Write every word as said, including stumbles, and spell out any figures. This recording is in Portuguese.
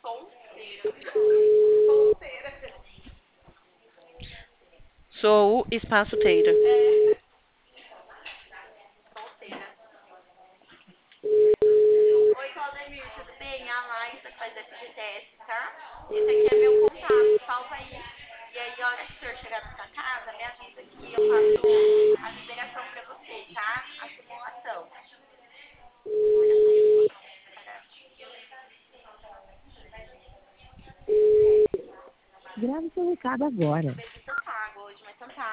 Sou o Espaço Teira. Oi, Claudemir, tudo bem? A Laísa que faz F G T S, tá? Esse aqui é meu contato, salva aí. E aí, a hora que o senhor chegar na sua casa, me avisa que eu faço a liberação pra você, tá? A simulação. Grave seu recado agora.